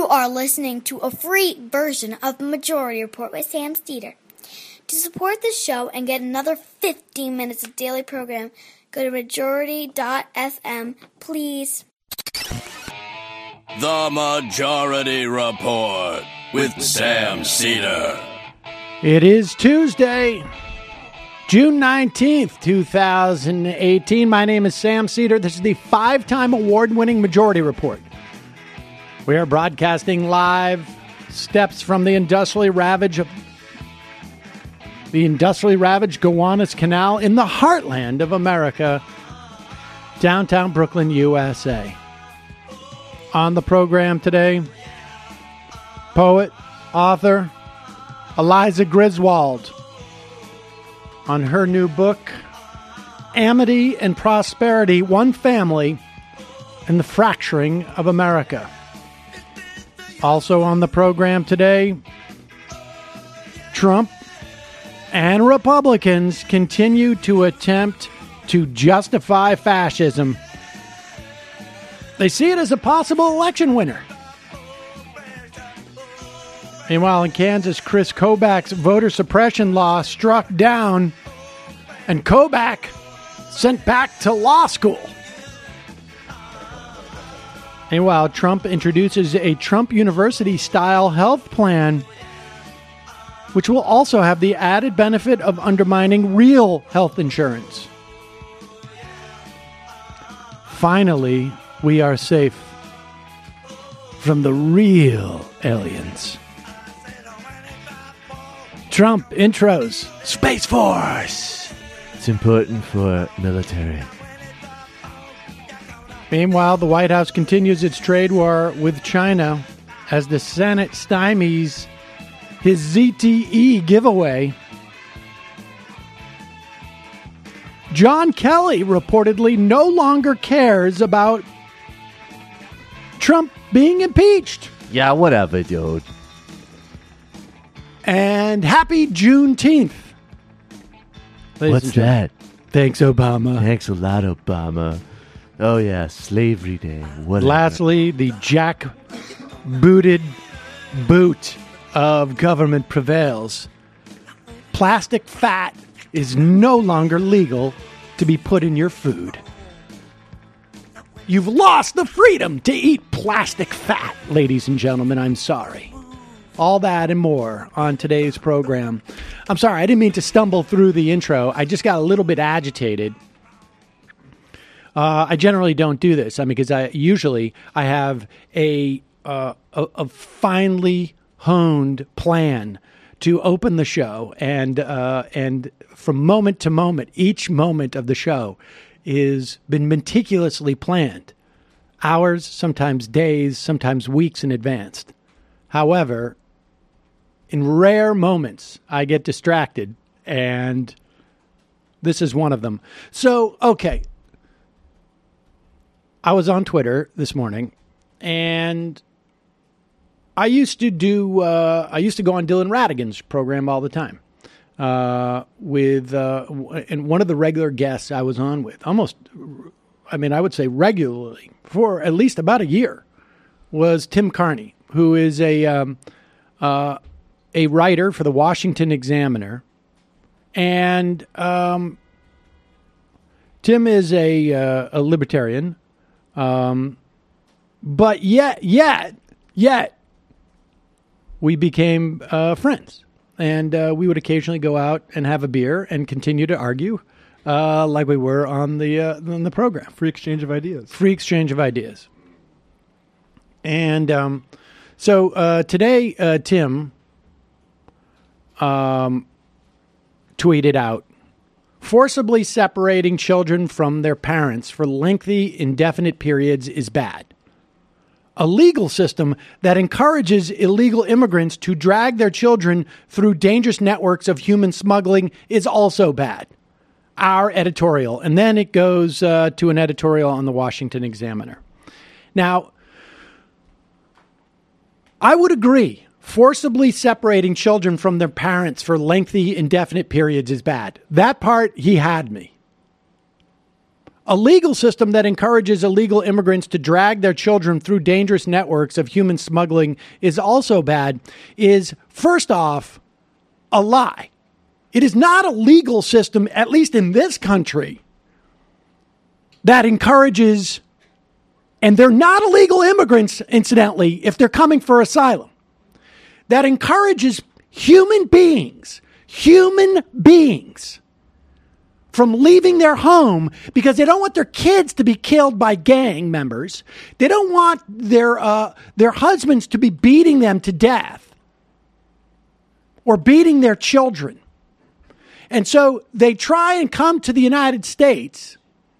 are listening to a free version of Majority Report with Sam Steeder. To support the show and get another 15 minutes of daily program, go to majority.fm, please. The Majority Report with Sam Steeder. It is Tuesday, June 19th, 2018. My name is Sam Steeder. This is the 5-time award-winning Majority Report. We are broadcasting live steps from the industrially ravaged Gowanus Canal in the heartland of America, downtown Brooklyn, USA. On the program today, poet, author, Eliza Griswold, on her new book, Amity and Prosperity, One Family and the Fracturing of America. Also on the program today, Trump and Republicans continue to attempt to justify fascism. They see it as a possible election winner. Meanwhile, in Kansas, Chris Kobach's voter suppression law struck down, and Kobach sent back to law school. Meanwhile, Trump introduces a Trump University-style health plan, which will also have the added benefit of undermining real health insurance. Finally, we are safe from the real aliens. Trump intros Space Force. It's important for military. Meanwhile, the White House continues its trade war with China as the Senate stymies his ZTE giveaway. John Kelly reportedly no longer cares about Trump being impeached. Yeah, whatever, dude. And happy Juneteenth. What's that? Thanks, Obama. Thanks a lot, Obama. Oh, yeah, Slavery Day. Whatever. Lastly, the jack-booted boot of government prevails. Plastic fat is no longer legal to be put in your food. You've lost the freedom to eat plastic fat, ladies and gentlemen. I'm sorry. All that and more on today's program. I'm sorry, I didn't mean to stumble through the intro. I just got a little bit agitated. I generally don't do this. I mean, because I have a finely honed plan to open the show, and from moment to moment, each moment of the show is been meticulously planned, hours, sometimes days, sometimes weeks in advance. However, in rare moments, I get distracted, and this is one of them. So, okay. I was on Twitter this morning, and I used to go on Dylan Ratigan's program all the time and one of the regular guests I was on with, I would say regularly for at least about a year, was Tim Carney, who is a writer for the Washington Examiner, and Tim is a libertarian. But yet, we became friends, and we would occasionally go out and have a beer and continue to argue, like we were on the program. Free exchange of ideas. And so today, Tim tweeted out, forcibly separating children from their parents for lengthy, indefinite periods is bad. A legal system that encourages illegal immigrants to drag their children through dangerous networks of human smuggling is also bad. Our editorial. And then it goes to an editorial on the Washington Examiner. Now, I would agree. Forcibly separating children from their parents for lengthy, indefinite periods is bad. That part, he had me. A legal system that encourages illegal immigrants to drag their children through dangerous networks of human smuggling is also bad, is, first off, a lie. It is not a legal system, at least in this country, that encourages, and they're not illegal immigrants, incidentally, if they're coming for asylum, that encourages human beings from leaving their home because they don't want their kids to be killed by gang members. They don't want their husbands to be beating them to death or beating their children. And so they try and come to the United States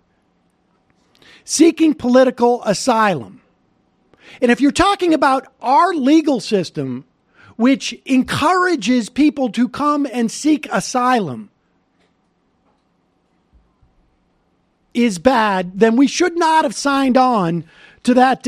seeking political asylum. And if you're talking about our legal system, which encourages people to come and seek asylum, is bad, then we should not have signed on to that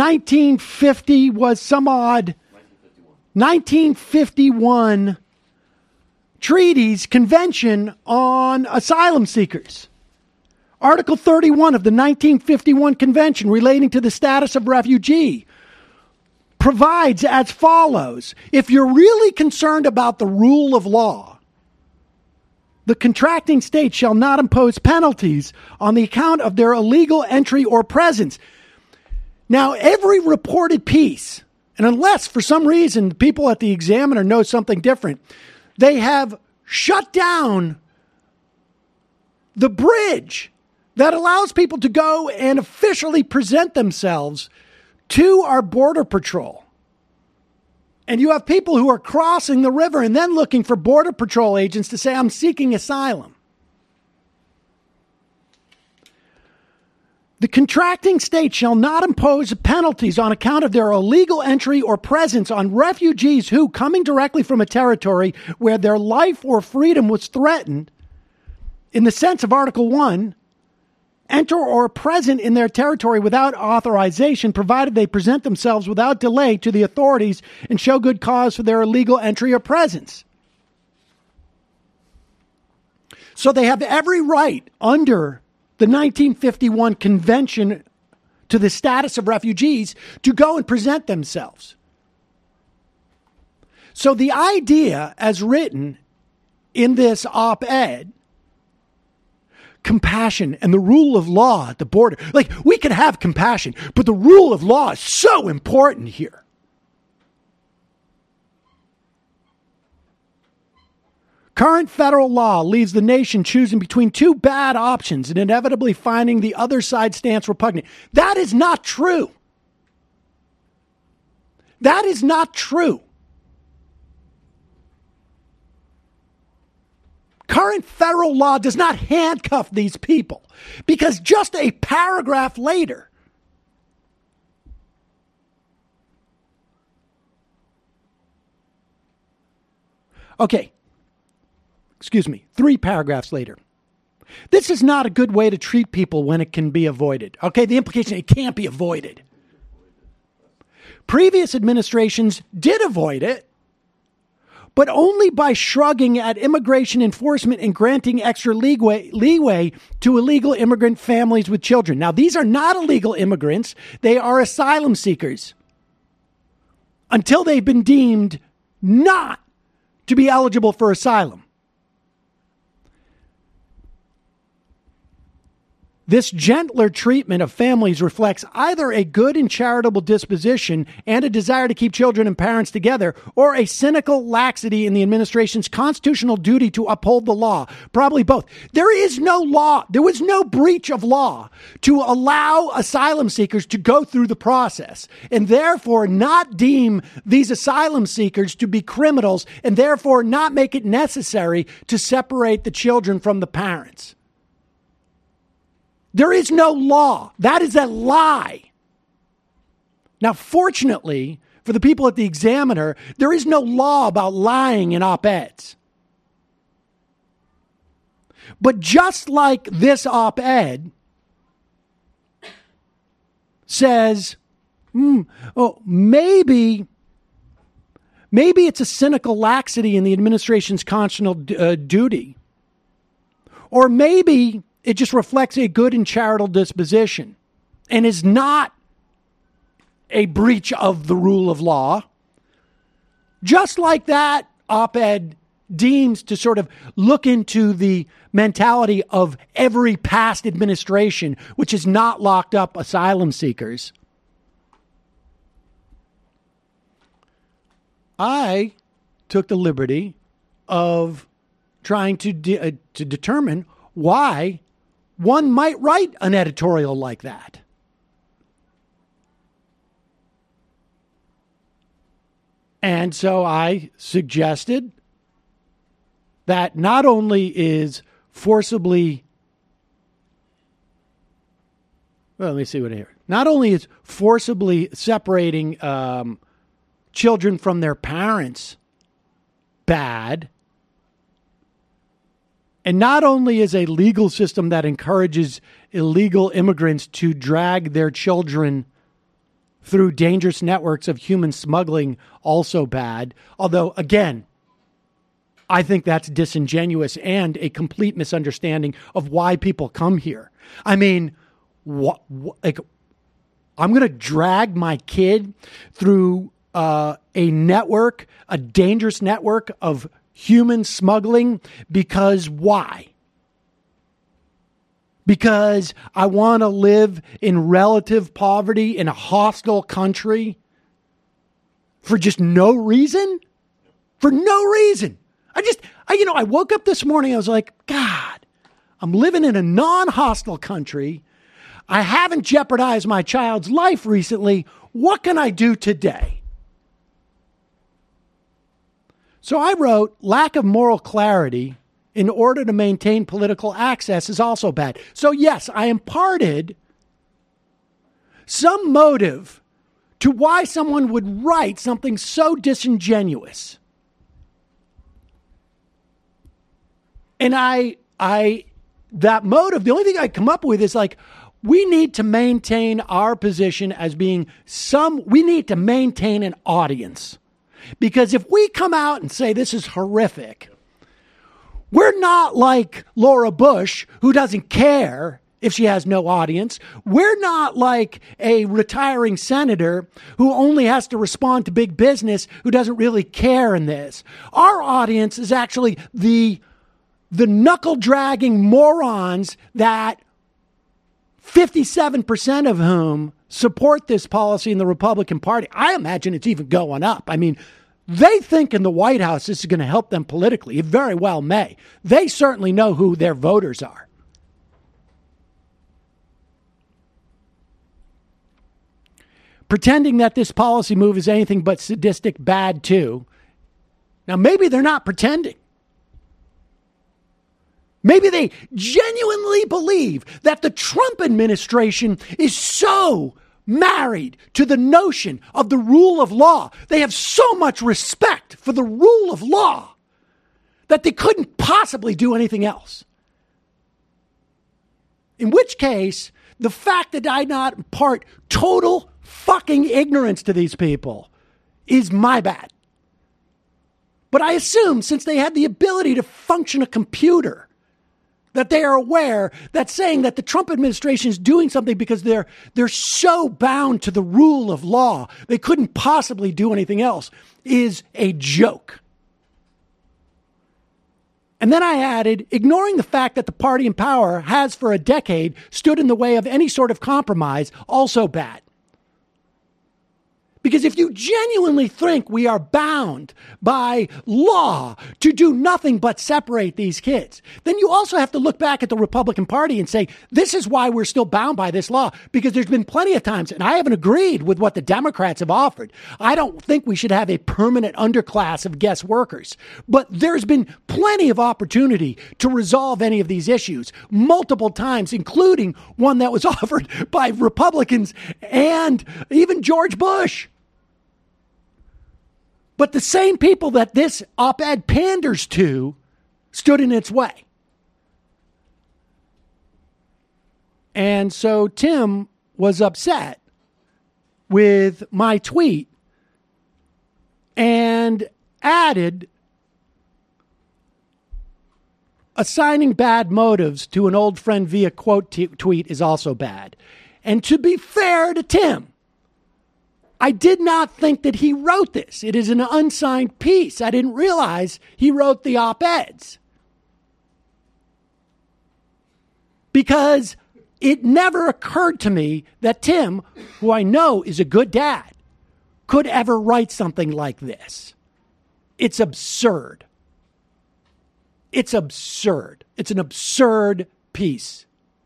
1951 treaties convention on asylum seekers. Article 31 of the 1951 convention relating to the status of refugee provides as follows. If you're really concerned about the rule of law, the contracting state shall not impose penalties on the account of their illegal entry or presence. Now, every reported piece, and unless for some reason people at the Examiner know something different, they have shut down the bridge that allows people to go and officially present themselves to our Border Patrol. And you have people who are crossing the river and then looking for Border Patrol agents to say, I'm seeking asylum. The contracting state shall not impose penalties on account of their illegal entry or presence on refugees who, coming directly from a territory where their life or freedom was threatened, in the sense of Article 1, enter or are present in their territory without authorization, provided they present themselves without delay to the authorities and show good cause for their illegal entry or presence. So they have every right under the 1951 Convention to the Status of Refugees to go and present themselves. So the idea, as written in this op-ed, compassion and the rule of law at the border. Like, we can have compassion, but the rule of law is so important here. Current federal law leaves the nation choosing between two bad options and inevitably finding the other side's stance repugnant. That is not true. That is not true. Current federal law does not handcuff these people because just a paragraph later, three paragraphs later, this is not a good way to treat people when it can be avoided. Okay, the implication, it can't be avoided. Previous administrations did avoid it, but only by shrugging at immigration enforcement and granting extra leeway to illegal immigrant families with children. Now, these are not illegal immigrants. They are asylum seekers until they've been deemed not to be eligible for asylum. This gentler treatment of families reflects either a good and charitable disposition and a desire to keep children and parents together, or a cynical laxity in the administration's constitutional duty to uphold the law. Probably both. There is no law. There was no breach of law to allow asylum seekers to go through the process and therefore not deem these asylum seekers to be criminals and therefore not make it necessary to separate the children from the parents. There is no law. That is a lie. Now, fortunately, for the people at the Examiner, there is no law about lying in op-eds. But just like this op-ed says, maybe it's a cynical laxity in the administration's constitutional duty. Or maybe it just reflects a good and charitable disposition and is not a breach of the rule of law. Just like that op-ed deems to sort of look into the mentality of every past administration, which has not locked up asylum seekers. I took the liberty of trying to determine why one might write an editorial like that. And so I suggested that not only is forcibly, well, let me see what I hear. Not only is forcibly separating children from their parents bad, and not only is a legal system that encourages illegal immigrants to drag their children through dangerous networks of human smuggling also bad, although, again, I think that's disingenuous and a complete misunderstanding of why people come here. I mean, like, I'm going to drag my kid through a network, a dangerous network of human smuggling, because why? Because I want to live in relative poverty in a hostile country for just no reason? For no reason. I woke up this morning, I was like, God, I'm living in a non-hostile country. I haven't jeopardized my child's life recently. What can I do today? So I wrote, lack of moral clarity in order to maintain political access is also bad. So yes, I imparted some motive to why someone would write something so disingenuous. And that motive, the only thing I come up with is like, we need to maintain our position as being we need to maintain an audience. Because if we come out and say this is horrific, we're not like Laura Bush, who doesn't care if she has no audience. We're not like a retiring senator who only has to respond to big business, who doesn't really care in this. Our audience is actually the knuckle-dragging morons that 57% of whom support this policy in the Republican Party. I imagine it's even going up. I mean, they think in the White House this is going to help them politically. It very well may. They certainly know who their voters are. Pretending that this policy move is anything but sadistic bad too. Now, maybe they're not pretending. Maybe they genuinely believe that the Trump administration is so married to the notion of the rule of law. They have so much respect for the rule of law that they couldn't possibly do anything else. In which case, the fact that I not impart total fucking ignorance to these people is my bad. But I assume since they had the ability to function a computer, that they are aware that saying that the Trump administration is doing something because they're so bound to the rule of law, they couldn't possibly do anything else, is a joke. And then I added, ignoring the fact that the party in power has for a decade stood in the way of any sort of compromise, also bad. Because if you genuinely think we are bound by law to do nothing but separate these kids, then you also have to look back at the Republican Party and say, this is why we're still bound by this law. Because there's been plenty of times, and I haven't agreed with what the Democrats have offered. I don't think we should have a permanent underclass of guest workers. But there's been plenty of opportunity to resolve any of these issues multiple times, including one that was offered by Republicans and even George Bush. But the same people that this op-ed panders to stood in its way. And so Tim was upset with my tweet and added assigning bad motives to an old friend via quote tweet is also bad. And to be fair to Tim, I did not think that he wrote this. It is an unsigned piece. I didn't realize he wrote the op-eds. Because it never occurred to me that Tim, who I know is a good dad, could ever write something like this. It's absurd. It's absurd. It's an absurd piece.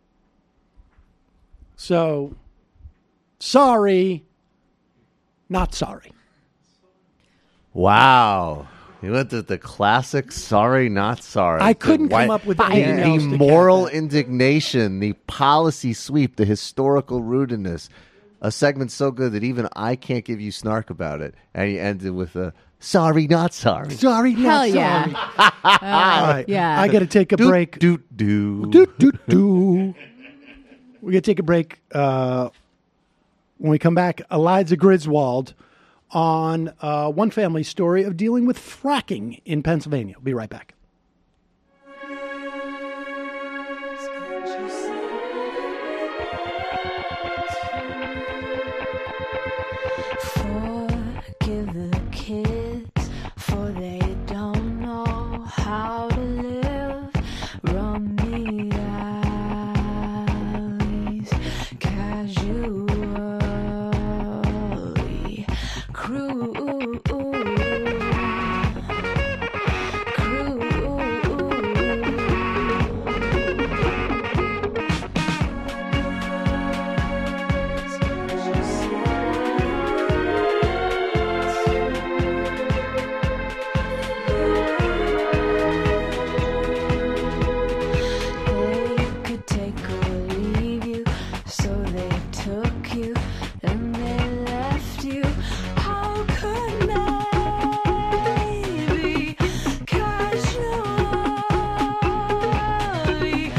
So, sorry, not sorry. Wow. You went to the classic sorry, not sorry. I couldn't come up with anything else. The moral indignation, the policy sweep, the historical rudeness. A segment so good that even I can't give you snark about it. And you ended with a sorry, not sorry. Sorry, not Hell sorry. yeah. All right. Yeah. I got to take a break. Doot. We're going to take a break. When we come back, Eliza Griswold on one family story of dealing with fracking in Pennsylvania. We'll be right back. Forgive the kids, for they don't know how to live. Run the alleys casually. They could take or leave you, so they took you, and they left you. How could they be casually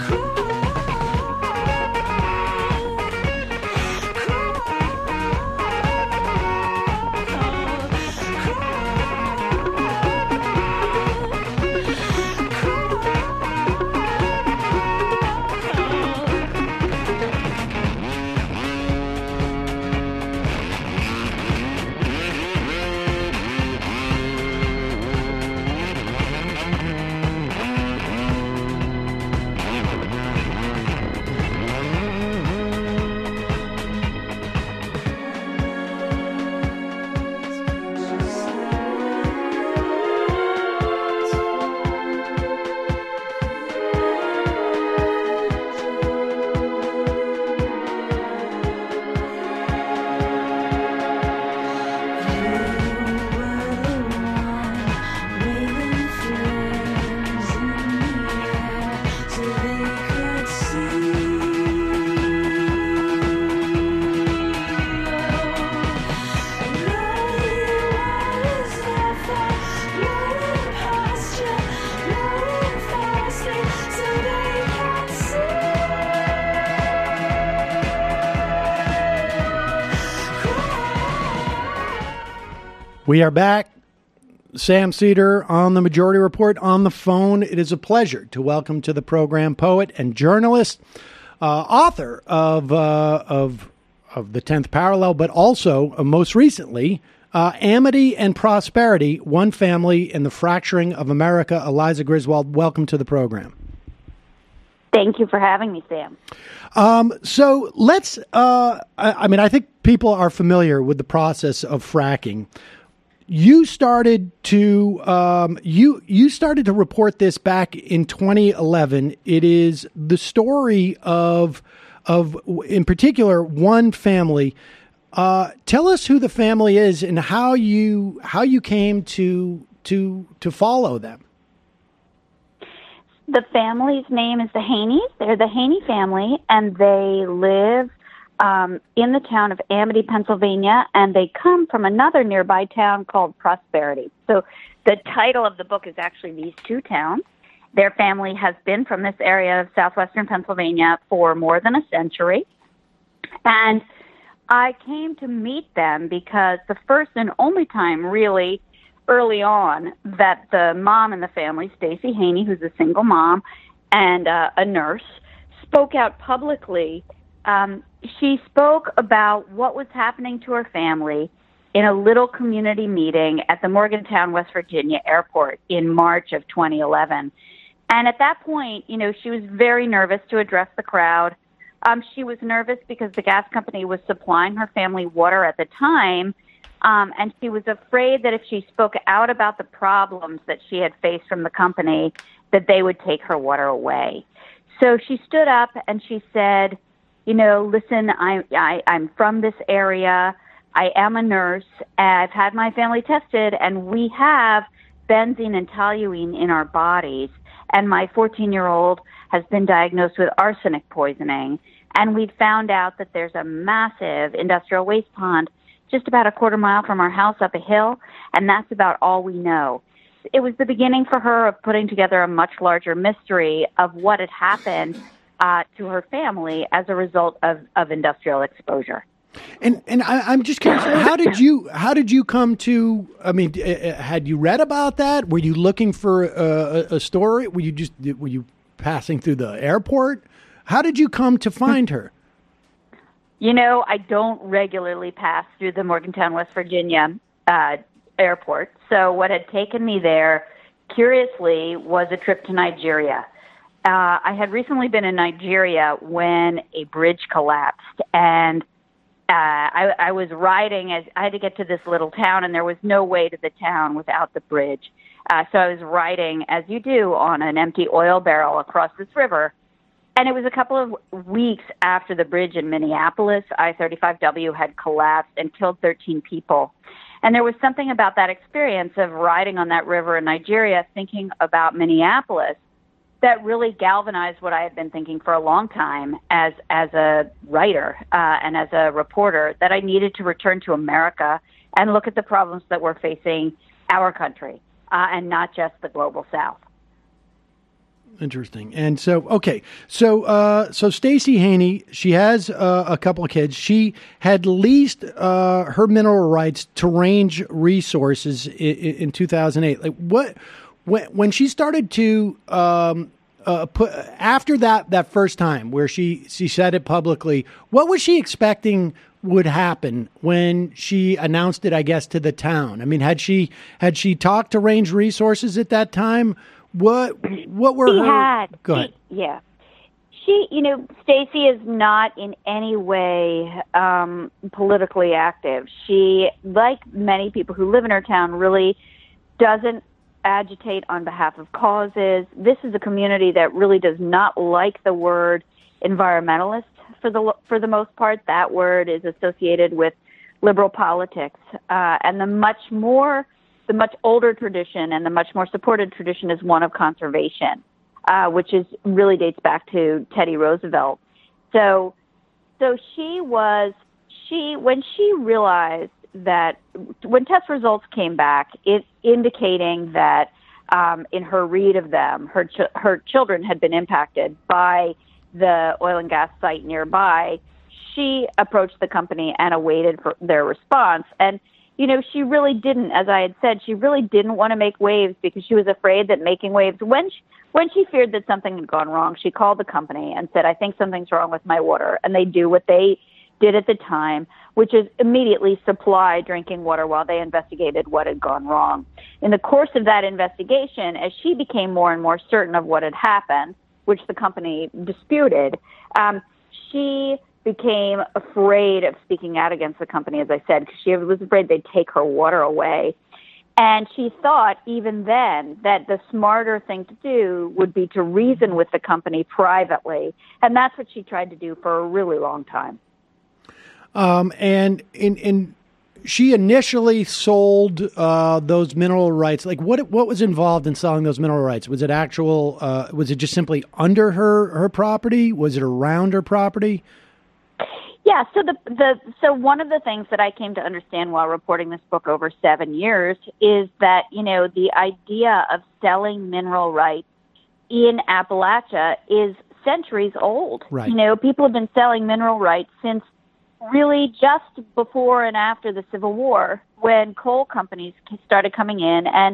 We are back. Sam Seder on the Majority Report on the phone. It is a pleasure to welcome to the program poet and journalist, author of the 10th Parallel, but also most recently, Amity and Prosperity, One Family in the Fracturing of America. Eliza Griswold, welcome to the program. Thank you for having me, Sam. So let's, I think people are familiar with the process of fracking. You started to you started to report this back in 2011. It is the story of in particular one family. Tell us who the family is and how you came to follow them. The family's name is the Haneys. They're the Haney family, and they live in the town of Amity, Pennsylvania, and they come from another nearby town called Prosperity. So the title of the book is actually these two towns. Their family has been from this area of southwestern Pennsylvania for more than a century. And I came to meet them because the first and only time, really, early on that the mom in the family, Stacey Haney, who's a single mom and a nurse, spoke out publicly. She spoke about what was happening to her family in a little community meeting at the Morgantown, West Virginia airport in March of 2011. And at that point, you know, she was very nervous to address the crowd. She was nervous because the gas company was supplying her family water at the time. And she was afraid that if she spoke out about the problems that she had faced from the company, that they would take her water away. So she stood up and she said, you know, listen, I'm from this area. I am a nurse. I've had my family tested, and we have benzene and toluene in our bodies. And my 14-year-old has been diagnosed with arsenic poisoning. And we found out that there's a massive industrial waste pond just about a quarter mile from our house up a hill, and that's about all we know. It was the beginning for her of putting together a much larger mystery of what had happened to her family as a result of industrial exposure. And I'm just curious, how did you come to? I mean, had you read about that? Were you looking for a story? Were you passing through the airport? How did you come to find her? You know, I don't regularly pass through the Morgantown, West Virginia airport. So what had taken me there, curiously, was a trip to Nigeria. I had recently been in Nigeria when a bridge collapsed, and I was riding as I had to get to this little town, and there was no way to the town without the bridge. So I was riding, as you do, on an empty oil barrel across this river. And it was a couple of weeks after the bridge in Minneapolis, I-35W, had collapsed and killed 13 people. And there was something about that experience of riding on that river in Nigeria, thinking about Minneapolis, that really galvanized what I had been thinking for a long time as a writer and as a reporter, that I needed to return to America and look at the problems that were facing our country and not just the global South. Interesting. And so, okay. So Stacey Haney, she has a couple of kids. She had leased her mineral rights to Range Resources in 2008. Like when she started to put after that first time where she said it publicly, what was she expecting would happen when she announced it, I guess, to the town? I mean, had she talked to Range Resources at that time? What were she her? Had. Go ahead. She, you know, Stacey is not in any way politically active. She, like many people who live in her town, really doesn't agitate on behalf of causes. This is a community that really does not like the word environmentalist for the most part. That word is associated with liberal politics, and the much older tradition and the much more supported tradition is one of conservation, which really dates back to Teddy Roosevelt. So when she realized that when test results came back, it indicating that in her read of them, her children had been impacted by the oil and gas site nearby, she approached the company and awaited for their response. And you know, she really didn't, as I had said, she really didn't want to make waves because she was afraid that making waves, when she feared that something had gone wrong, she called the company and said, I think something's wrong with my water. And they do what they did at the time, which is immediately supply drinking water while they investigated what had gone wrong. In the course of that investigation, as she became more and more certain of what had happened, which the company disputed, she became afraid of speaking out against the company, as I said, because she was afraid they'd take her water away. And she thought even then that the smarter thing to do would be to reason with the company privately. And that's what she tried to do for a really long time. And she initially sold those mineral rights. Like what was involved in selling those mineral rights? Was it was it just simply under her property? Was it around her property? Yeah, so one of the things that I came to understand while reporting this book over 7 years is that, you know, the idea of selling mineral rights in Appalachia is centuries old. Right. You know, people have been selling mineral rights since really just before and after the Civil War, when coal companies started coming in, and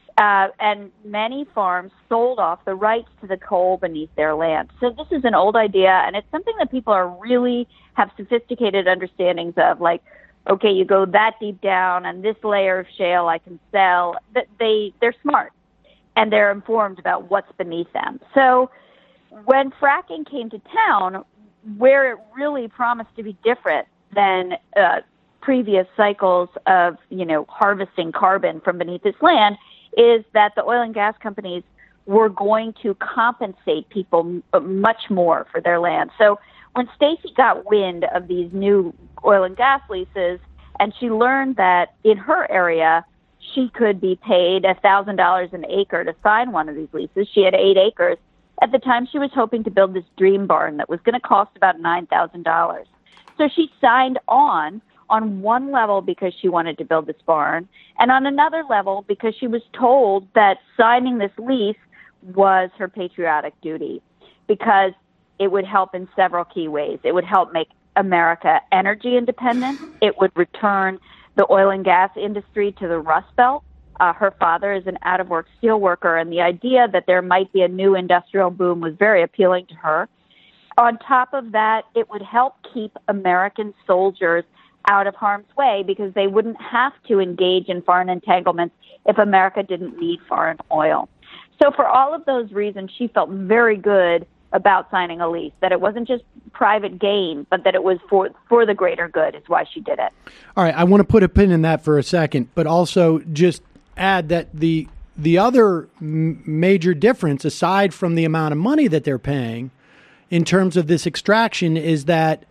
many farms sold off the rights to the coal beneath their land. So this is an old idea, and it's something that people are really have sophisticated understandings of, like, okay, you go that deep down, and this layer of shale I can sell. They're smart, and they're informed about what's beneath them. So when fracking came to town, where it really promised to be different than previous cycles of, harvesting carbon from beneath this land, is that the oil and gas companies were going to compensate people much more for their land. So when Stacy got wind of these new oil and gas leases, and she learned that in her area she could be paid $1,000 an acre to sign one of these leases. She had 8 acres. At the time, she was hoping to build this dream barn that was going to cost about $9,000. So she signed on one level because she wanted to build this barn, and on another level because she was told that signing this lease was her patriotic duty, because it would help in several key ways. It would help make America energy independent. It would return the oil and gas industry to the Rust Belt. Her father is an out-of-work steel worker, and the idea that there might be a new industrial boom was very appealing to her. On top of that, it would help keep American soldiers out of harm's way, because they wouldn't have to engage in foreign entanglements if America didn't need foreign oil. So for all of those reasons, she felt very good about signing a lease, that it wasn't just private gain, but that it was for the greater good is why she did it. All right, I want to put a pin in that for a second, but also just add that the other major difference, aside from the amount of money that they're paying in terms of this extraction, is that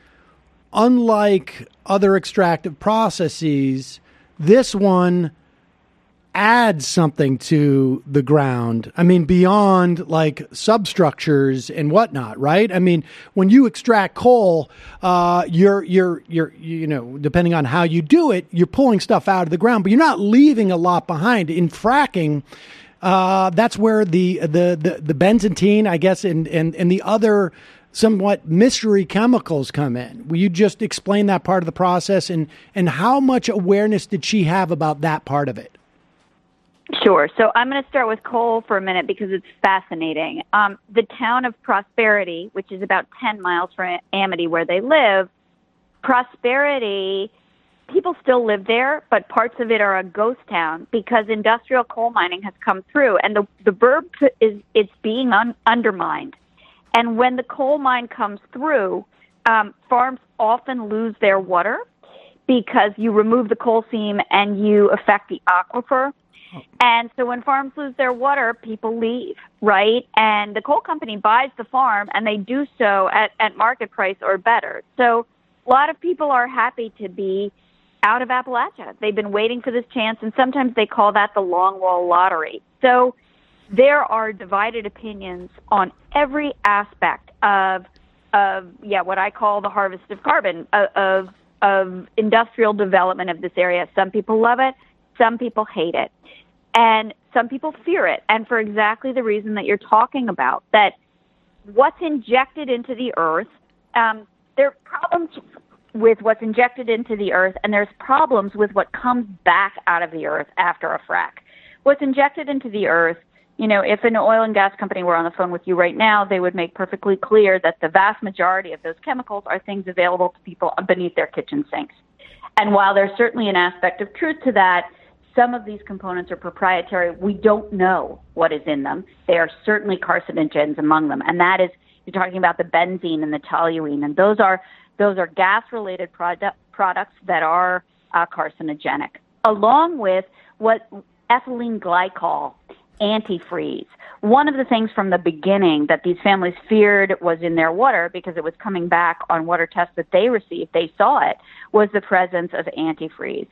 unlike other extractive processes, this one adds something to the ground. I mean, beyond like substructures and whatnot, right? I mean, when you extract coal, you're depending on how you do it, you're pulling stuff out of the ground, but you're not leaving a lot behind. In fracking, that's where the benzene, I guess, and the other somewhat mystery chemicals come in. Will you just explain that part of the process, and how much awareness did she have about that part of it? Sure. So I'm going to start with coal for a minute because it's fascinating. The town of Prosperity, which is about 10 miles from Amity where they live, Prosperity, people still live there, but parts of it are a ghost town because industrial coal mining has come through, and the burb it's being undermined. And when the coal mine comes through, farms often lose their water because you remove the coal seam and you affect the aquifer. And so when farms lose their water, people leave, right? And the coal company buys the farm, and they do so at market price or better. So a lot of people are happy to be out of Appalachia. They've been waiting for this chance, and sometimes they call that the long wall lottery. So there are divided opinions on every aspect of what I call the harvest of carbon, of industrial development of this area. Some people love it, some people hate it, and some people fear it. And for exactly the reason that you're talking about, that what's injected into the earth, there are problems with what's injected into the earth, and there's problems with what comes back out of the earth after a frack. What's injected into the earth, if an oil and gas company were on the phone with you right now, they would make perfectly clear that the vast majority of those chemicals are things available to people beneath their kitchen sinks. And while there's certainly an aspect of truth to that, some of these components are proprietary. We don't know what is in them. They are certainly carcinogens among them. And that is, you're talking about the benzene and the toluene, and those are gas-related products that are carcinogenic, along with what ethylene glycol, antifreeze. One of the things from the beginning that these families feared was in their water, because it was coming back on water tests that they received, they saw it, was the presence of antifreeze.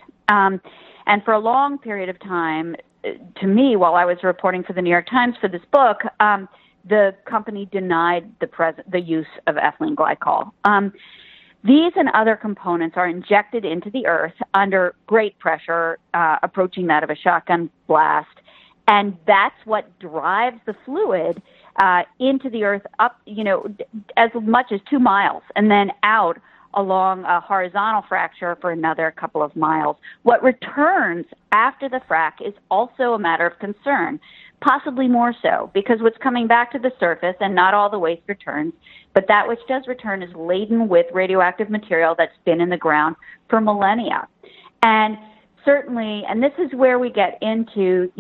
And for a long period of time, to me, while I was reporting for the New York Times for this book, the company denied the use of ethylene glycol. These and other components are injected into the earth under great pressure, approaching that of a shotgun blast. And that's what drives the fluid into the earth up, as much as 2 miles and then out along a horizontal fracture for another couple of miles. What returns after the frack is also a matter of concern, possibly more so, because what's coming back to the surface, and not all the waste returns, but that which does return is laden with radioactive material that's been in the ground for millennia. And certainly, and this is where we get into,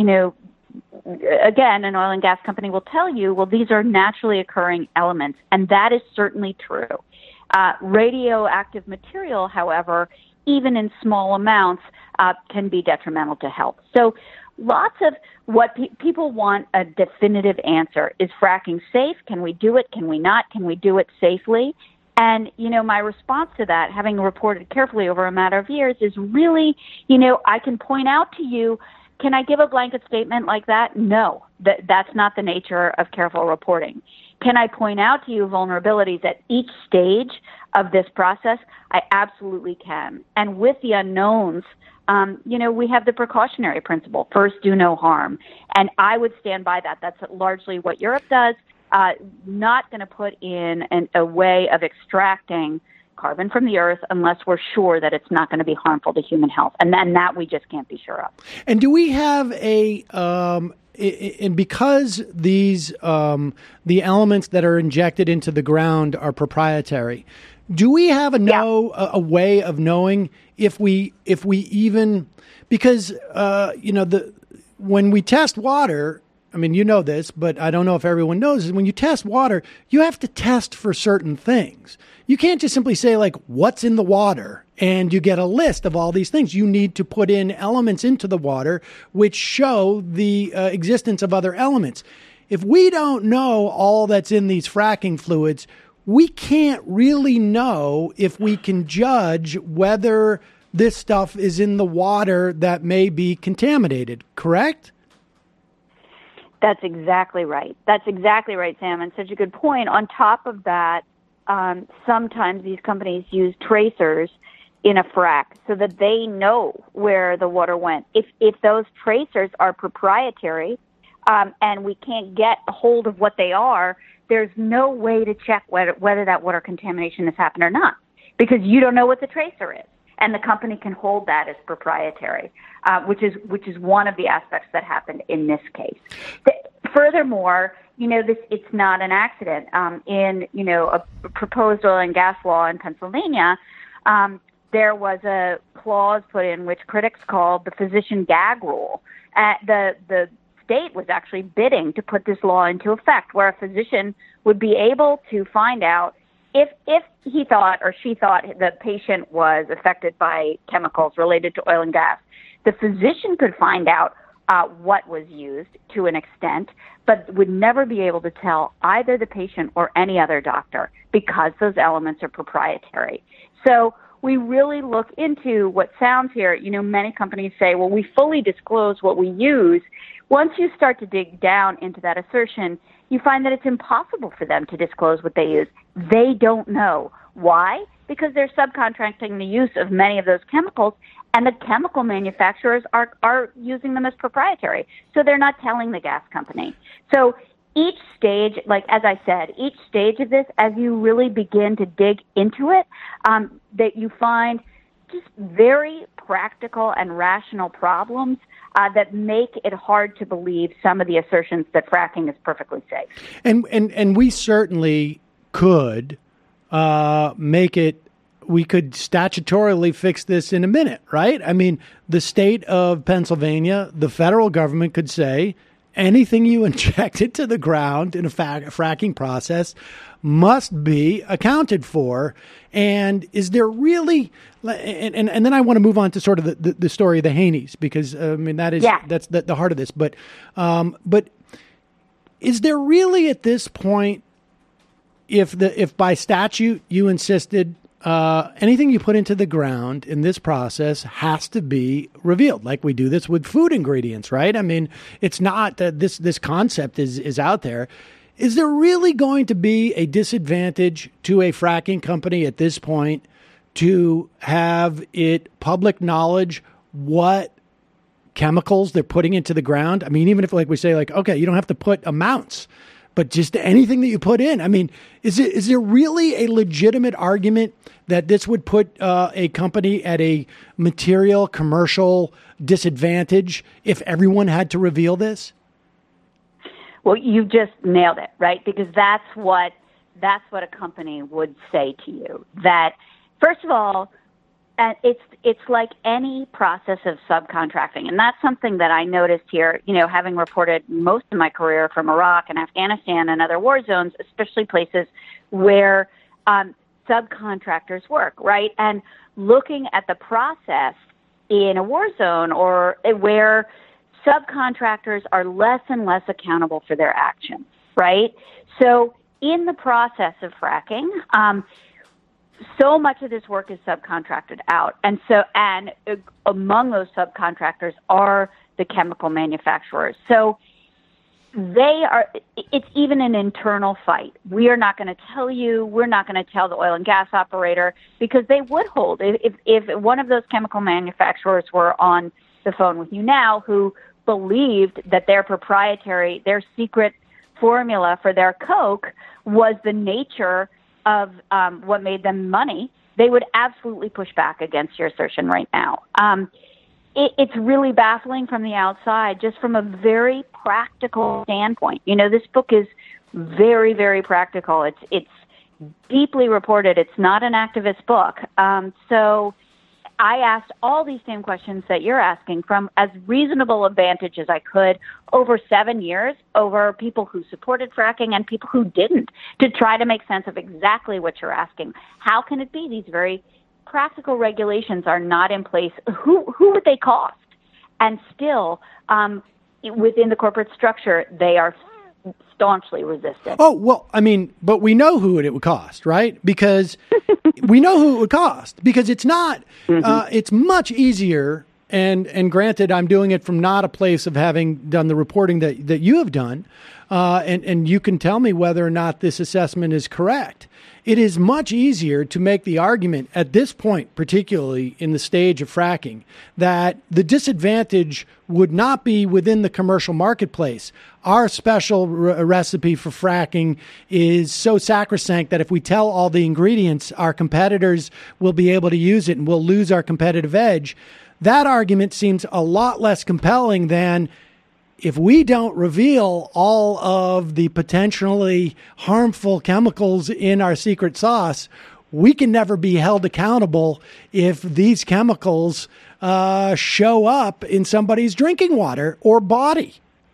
again, an oil and gas company will tell you, well, these are naturally occurring elements, and that is certainly true. Radioactive material, however, even in small amounts, can be detrimental to health. So lots of what people want a definitive answer. Is fracking safe? Can we do it? Can we not? Can we do it safely? And, my response to that, having reported carefully over a matter of years, is really, I can point out to you, can I give a blanket statement like that? No, that's not the nature of careful reporting. Can I point out to you vulnerabilities at each stage of this process? I absolutely can. And with the unknowns, we have the precautionary principle. First, do no harm. And I would stand by that. That's largely what Europe does. Not going to put in a way of extracting carbon from the earth unless we're sure that it's not going to be harmful to human health. And then that we just can't be sure of. And do we have and because these the elements that are injected into the ground are proprietary, do we have a way of knowing if we even, because when we test water, I mean, you know this, but I don't know if everyone knows, is when you test water, you have to test for certain things. You can't just simply say, like, what's in the water, and you get a list of all these things. You need to put in elements into the water which show the existence of other elements. If we don't know all that's in these fracking fluids, we can't really know if we can judge whether this stuff is in the water that may be contaminated, correct? That's exactly right. That's exactly right, Sam, and such a good point. On top of that, sometimes these companies use tracers in a frack so that they know where the water went. If those tracers are proprietary and we can't get a hold of what they are, there's no way to check whether that water contamination has happened or not, because you don't know what the tracer is. And the company can hold that as proprietary, which is one of the aspects that happened in this case. Furthermore, it's not an accident. In a proposed oil and gas law in Pennsylvania, there was a clause put in which critics called the physician gag rule. The state was actually bidding to put this law into effect, where a physician would be able to find out if he thought or she thought the patient was affected by chemicals related to oil and gas. The physician could find out what was used to an extent, but would never be able to tell either the patient or any other doctor because those elements are proprietary. So we really look into what sounds here. Many companies say, well, we fully disclose what we use. Once you start to dig down into that assertion, you find that it's impossible for them to disclose what they use. They don't know. Why? Because they're subcontracting the use of many of those chemicals, and the chemical manufacturers are using them as proprietary. So they're not telling the gas company. So each stage, like as I said, each stage of this, as you really begin to dig into it, that you find just very practical and rational problems that make it hard to believe some of the assertions that fracking is perfectly safe. And we certainly could make it. We could statutorily fix this in a minute, right? I mean, the state of Pennsylvania, the federal government could say anything you inject into the ground in a fracking process must be accounted for. And is there really, and then I want to move on to sort of the story of the Haneys, because I mean, that's the heart of this. But is there really at this point, if by statute you insisted anything you put into the ground in this process has to be revealed, like we do this with food ingredients, right? I mean, it's not that this concept is out there. Is there really going to be a disadvantage to a fracking company at this point to have it public knowledge what chemicals they're putting into the ground? I mean, even if, like we say, like, okay, you don't have to put amounts, but just anything that you put in. I mean, is there really a legitimate argument that this would put a company at a material commercial disadvantage if everyone had to reveal this? Well, you just nailed it, right? Because that's what a company would say to you. That, first of all, it's like any process of subcontracting, and that's something that I noticed here. Having reported most of my career from Iraq and Afghanistan and other war zones, especially places where subcontractors work, right? And looking at the process in a war zone or where subcontractors are less and less accountable for their actions, right? So in the process of fracking, so much of this work is subcontracted out. And among those subcontractors are the chemical manufacturers. So it's even an internal fight. We're not going to tell the oil and gas operator, because they would hold. If one of those chemical manufacturers were on the phone with you now, who believed that their secret formula for their Coke was the nature of what made them money, they would absolutely push back against your assertion right now. It's really baffling from the outside, just from a very practical standpoint. This book is very, very practical. It's deeply reported. It's not an activist book. So I asked all these same questions that you're asking from as reasonable a vantage as I could over 7 years, over people who supported fracking and people who didn't, to try to make sense of exactly what you're asking. How can it be these very practical regulations are not in place? Who would they cost? And still, within the corporate structure, they are staunchly resistant. Oh, well, I mean, but we know who it would cost, right? Because we know who it would cost, because it's not, it's much easier. And granted, I'm doing it from not a place of having done the reporting that you have done. And you can tell me whether or not this assessment is correct. It is much easier to make the argument at this point, particularly in the stage of fracking, that the disadvantage would not be within the commercial marketplace. Our special recipe for fracking is so sacrosanct that if we tell all the ingredients, our competitors will be able to use it and we'll lose our competitive edge. That argument seems a lot less compelling than if we don't reveal all of the potentially harmful chemicals in our secret sauce, we can never be held accountable if these chemicals show up in somebody's drinking water or body.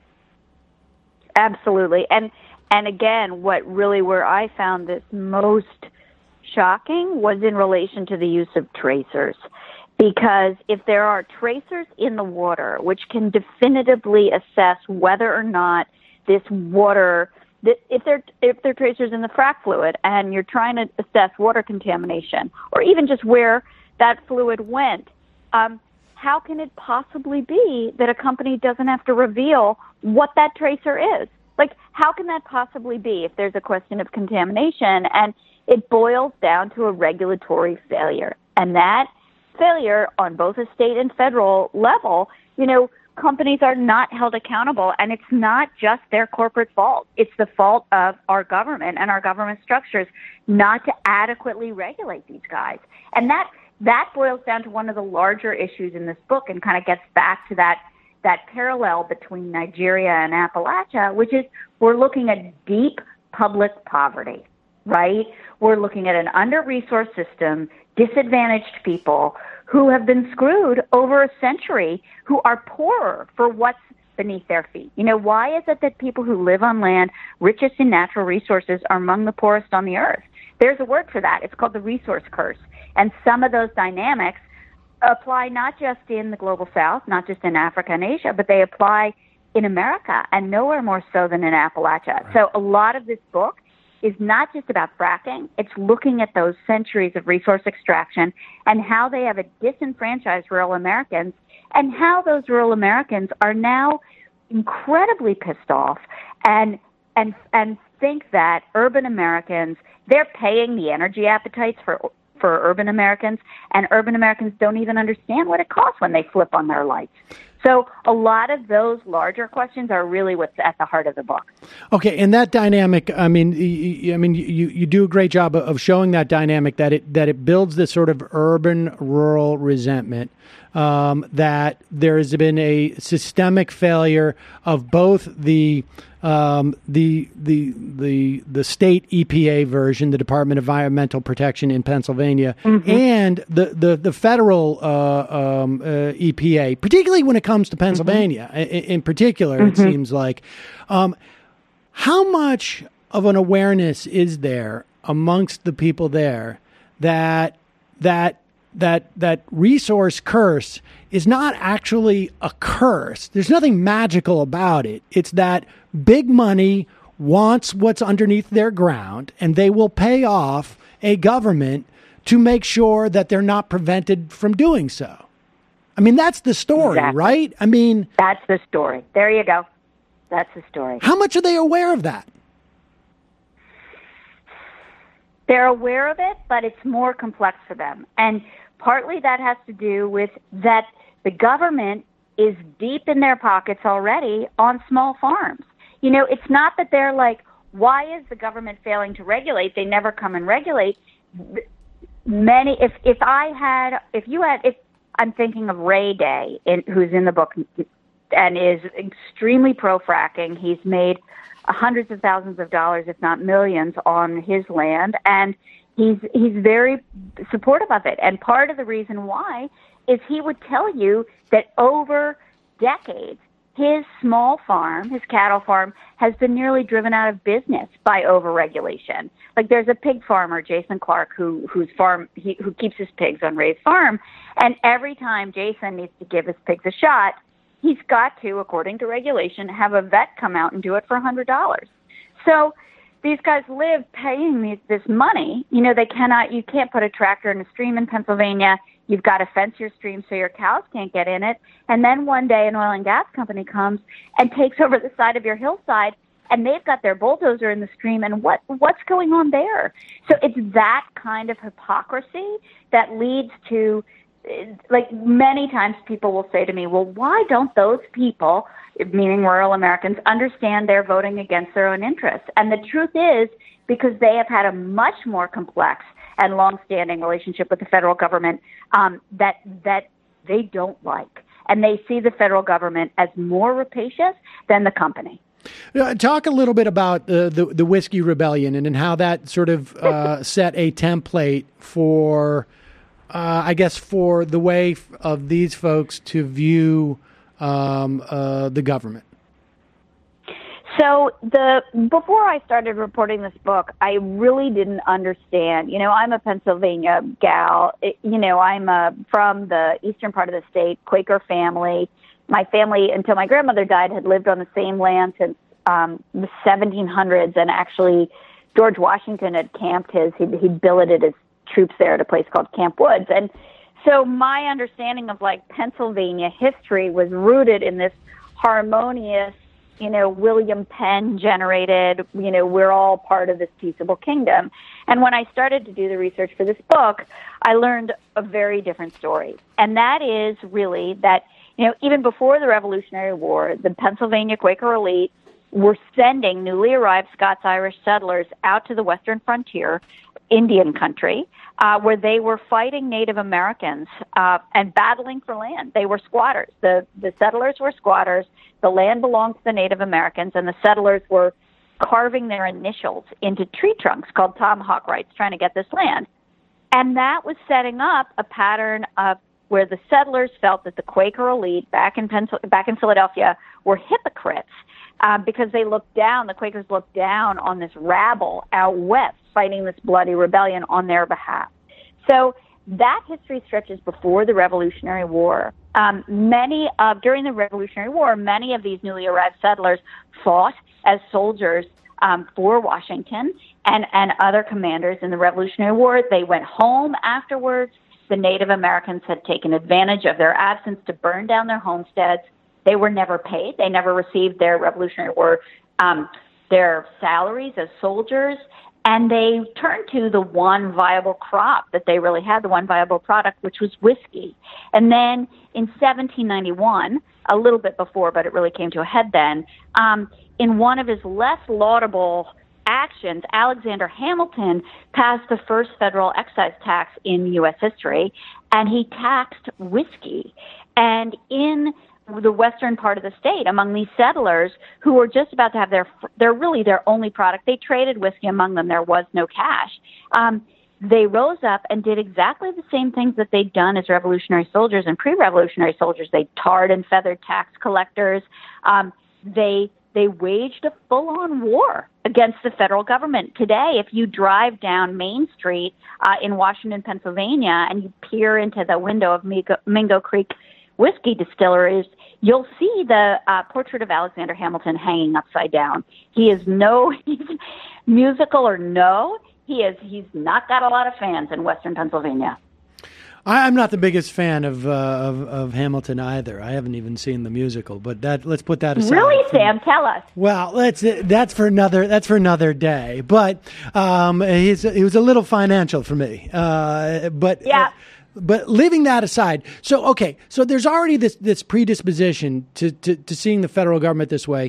Absolutely. And again, where I found this most shocking was in relation to the use of tracers. Because if there are tracers in the water which can definitively assess whether or not this water, if they're tracers in the frac fluid and you're trying to assess water contamination or even just where that fluid went, how can it possibly be that a company doesn't have to reveal what that tracer is? Like, how can that possibly be if there's a question of contamination? And it boils down to a regulatory failure. And that failure on both a state and federal level, companies are not held accountable, and it's not just their corporate fault. It's the fault of our government and our government structures not to adequately regulate these guys. And that boils down to one of the larger issues in this book and kind of gets back to that parallel between Nigeria and Appalachia, which is we're looking at deep public poverty, right? We're looking at an under-resourced system, disadvantaged people who have been screwed over a century, who are poorer for what's beneath their feet. Why is it that people who live on land richest in natural resources are among the poorest on the earth? There's a word for that. It's called the resource curse. And some of those dynamics apply not just in the global south, not just in Africa and Asia, but they apply in America, and nowhere more so than in Appalachia. Right. So a lot of this book is not just about fracking. It's looking at those centuries of resource extraction and how they have disenfranchised rural Americans, and how those rural Americans are now incredibly pissed off and think that urban Americans, they're paying the energy appetites for for urban Americans, and urban Americans don't even understand what it costs when they flip on their lights. So a lot of those larger questions are really what's at the heart of the book. Okay, and that dynamic, you do a great job of showing that dynamic, that it builds this sort of urban-rural resentment, that there has been a systemic failure of both the state EPA version, the Department of Environmental Protection in Pennsylvania, and the federal EPA, particularly when it comes to Pennsylvania. In particular, it seems like. How much of an awareness is there amongst the people there that resource curse is not actually a curse? There's nothing magical about it. It's that big money wants what's underneath their ground, and they will pay off a government to make sure that they're not prevented from doing so. I mean, that's the story, Exactly. right? I mean, That's the story. There you go. That's the story. how much are they aware of that? They're aware of it, but it's more complex for them. And partly that has to do with that the government is deep in their pockets already on small farms. You know, it's not that they're like, why is the government failing to regulate? They never come and regulate. If I'm thinking of Ray Day, who's in the book and is extremely pro-fracking. He's made hundreds of thousands of dollars, if not millions, on his land, and he's very supportive of it. And part of the reason why is he would tell you that over decades, his small farm, his cattle farm, has been nearly driven out of business by overregulation. Like there's a pig farmer, Jason Clark, who keeps his pigs on Ray's farm, and every time Jason needs to give his pigs a shot, he's got to, according to regulation, have a vet come out and do it for $100. So these guys live paying this money. You know, you can't put a tractor in a stream in Pennsylvania. You've got to fence your stream so your cows can't get in it. And then one day an oil and gas company comes and takes over the side of your hillside, and they've got their bulldozer in the stream. And what's going on there? So it's that kind of hypocrisy that leads to, like, many times people will say to me, well, why don't those people, meaning rural Americans, understand they're voting against their own interests? And the truth is, because they have had a much more complex and long-standing relationship with the federal government that they don't like. And they see the federal government as more rapacious than the company. Talk a little bit about the Whiskey Rebellion and how that sort of set a template for, I guess, for the way of these folks to view the government. So before I started reporting this book, I really didn't understand. You know, I'm a Pennsylvania gal. I'm from the eastern part of the state, Quaker family. My family, until my grandmother died, had lived on the same land since the 1700s. And actually, George Washington had camped he'd billeted his troops there at a place called Camp Woods. And so my understanding of, like, Pennsylvania history was rooted in this harmonious, William Penn generated, we're all part of this peaceable kingdom. And when I started to do the research for this book, I learned a very different story. And that is really that, even before the Revolutionary War, the Pennsylvania Quaker elite were sending newly arrived Scots-Irish settlers out to the western frontier, Indian country, where they were fighting Native Americans and battling for land. They were squatters. The settlers were squatters. The land belonged to the Native Americans, and the settlers were carving their initials into tree trunks called tomahawk rights, trying to get this land. And that was setting up a pattern of where the settlers felt that the Quaker elite back in Philadelphia were hypocrites because the Quakers looked down on this rabble out west fighting this bloody rebellion on their behalf. So that history stretches before the Revolutionary War. During the Revolutionary War, many of these newly arrived settlers fought as soldiers for Washington and other commanders in the Revolutionary War. They went home afterwards. The Native Americans had taken advantage of their absence to burn down their homesteads. They were never paid. They never received their Revolutionary War, their salaries as soldiers. And they turned to the one viable crop that they really had, the one viable product, which was whiskey. And then in 1791, a little bit before, but it really came to a head then, in one of his less laudable actions, Alexander Hamilton passed the first federal excise tax in U.S. history, and he taxed whiskey. And in the western part of the state, among these settlers who were just about to have their only product, they traded whiskey among them. There was no cash. They rose up and did exactly the same things that they'd done as revolutionary soldiers and pre-revolutionary soldiers. They tarred and feathered tax collectors. They waged a full-on war against the federal government. Today, if you drive down Main Street in Washington, Pennsylvania, and you peer into the window of Mingo Creek whiskey distilleries, you'll see the portrait of Alexander Hamilton hanging upside down. He's musical or no, he's not got a lot of fans in Western Pennsylvania. I'm not the biggest fan of Hamilton either. I haven't even seen the musical, but let's put that aside. Really, Sam? Tell us. Well, that's for another day. But he was a little financial for me. But yeah. But leaving that aside, so there's already this predisposition to seeing the federal government this way.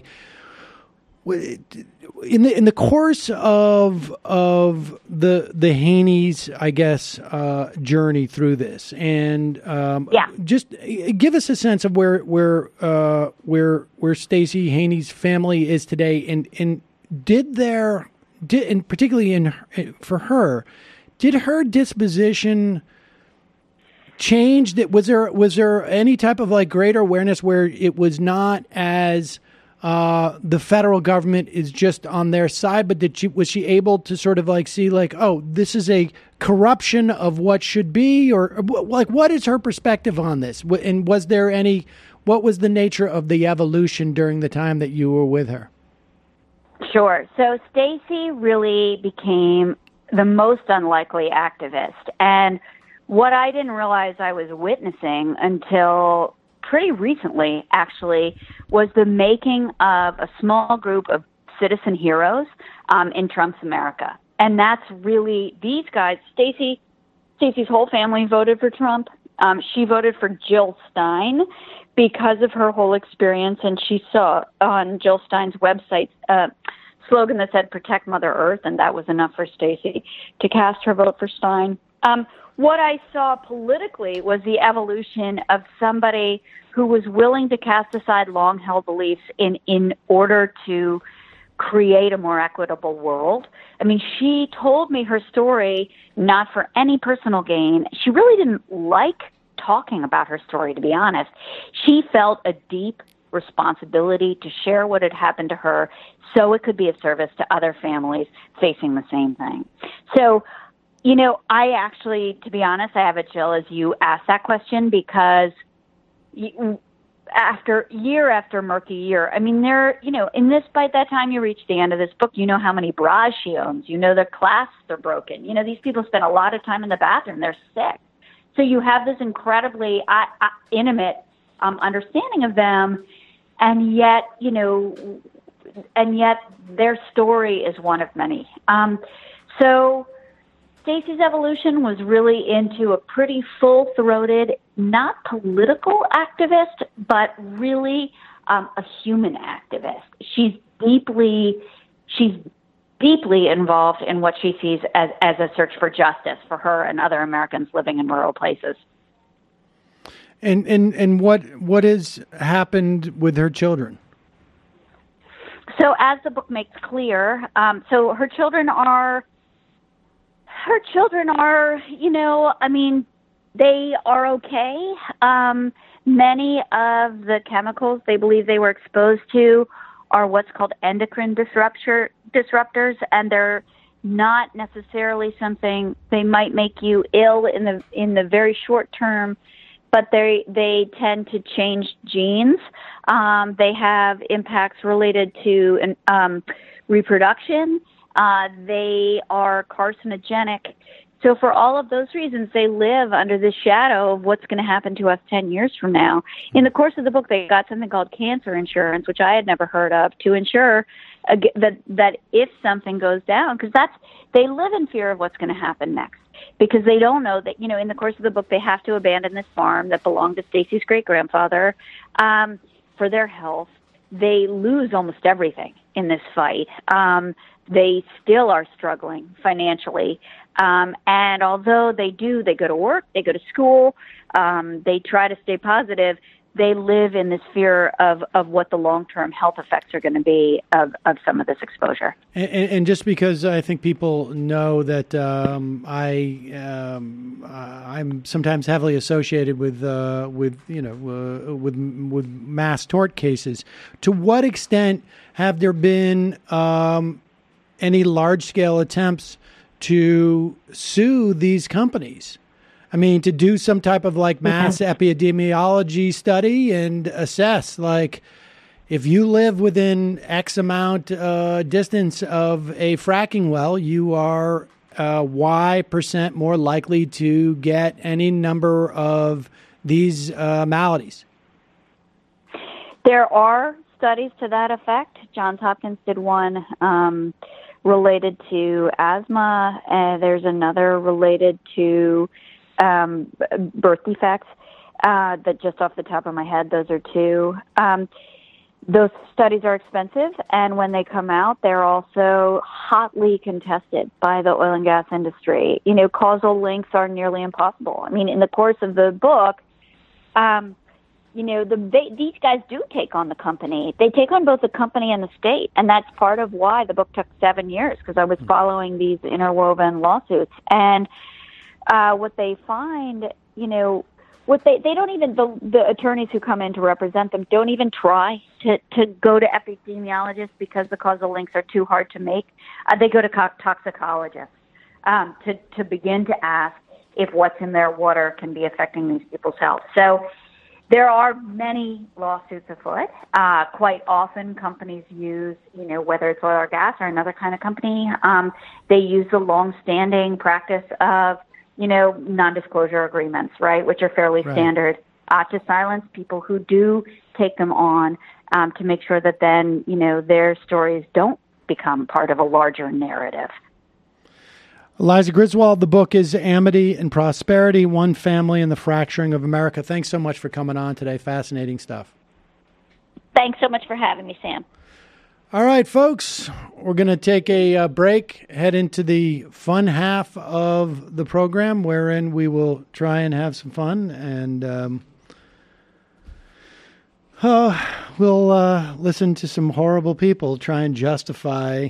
In the course of the Haney's, I guess, journey through this, and just give us a sense of where Stacey Haney's family is today, and and particularly for her, did her disposition change? That was there any type of like greater awareness where it was not as the federal government is just on their side, but was she able to sort of like see like, oh, this is a corruption of what should be, or like what is her perspective on this? And what was the nature of the evolution during the time that you were with her? Sure. So Stacey really became the most unlikely activist, and what I didn't realize I was witnessing until pretty recently, actually, was the making of a small group of citizen heroes in Trump's America. And that's really these guys. Stacey's whole family voted for Trump. She voted for Jill Stein because of her whole experience, and she saw on Jill Stein's website a slogan that said "Protect Mother Earth," and that was enough for Stacey to cast her vote for Stein. What I saw politically was the evolution of somebody who was willing to cast aside long-held beliefs in order to create a more equitable world. I mean, she told me her story not for any personal gain. She really didn't like talking about her story, to be honest. She felt a deep responsibility to share what had happened to her so it could be of service to other families facing the same thing. So, you know, I actually, to be honest, I have a chill as you ask that question, because after murky year, I mean, by that time you reach the end of this book, you know how many bras she owns, you know their clasps are broken, you know, these people spend a lot of time in the bathroom, they're sick. So you have this incredibly intimate understanding of them, and yet their story is one of many. So Stacey's evolution was really into a pretty full-throated, not political activist, but really a human activist. She's deeply involved in what she sees as a search for justice for her and other Americans living in rural places. And what has happened with her children? So as the book makes clear, so her children are, they are okay. Many of the chemicals they believe they were exposed to are what's called endocrine disruptors, and they're not necessarily something they might make you ill in the very short term, but they tend to change genes. They have impacts related to reproduction. They are carcinogenic. So for all of those reasons, they live under the shadow of what's going to happen to us 10 years from now. In the course of the book, they got something called cancer insurance, which I had never heard of, to ensure that if something goes down, because they live in fear of what's going to happen next, because they don't know that, in the course of the book, they have to abandon this farm that belonged to Stacy's great-grandfather for their health. They lose almost everything in this fight. They still are struggling financially. And although they go to work, they go to school, they try to stay positive, they live in this fear of what the long-term health effects are going to be of some of this exposure. And just because I think people know that I'm sometimes heavily associated with mass tort cases, to what extent have there been any large-scale attempts to sue these companies? I mean, to do some type of mass epidemiology study and assess, if you live within X amount distance of a fracking well, you are Y% more likely to get any number of these maladies. There are studies to that effect. Johns Hopkins did one related to asthma. There's another related to birth defects. That just off the top of my head, those are two. Those studies are expensive, and when they come out, they're also hotly contested by the oil and gas industry. Causal links are nearly impossible. I mean, in the course of the book, these guys do take on the company. They take on both the company and the state, and that's part of why the book took 7 years, because I was following these interwoven lawsuits. And what they find, they don't even, the attorneys who come in to represent them don't even try to go to epidemiologists because the causal links are too hard to make. They go to toxicologists to begin to ask if what's in their water can be affecting these people's health. So there are many lawsuits afoot. Quite often companies use, whether it's oil or gas or another kind of company, they use the long-standing practice of non-disclosure agreements, right, which are fairly standard, to silence people who do take them on, to make sure that then, their stories don't become part of a larger narrative. Eliza Griswold, the book is Amity and Prosperity, One Family and the Fracturing of America. Thanks so much for coming on today. Fascinating stuff. Thanks so much for having me, Sam. All right, folks, we're going to take a break, head into the fun half of the program, wherein we will try and have some fun, and we'll listen to some horrible people try and justify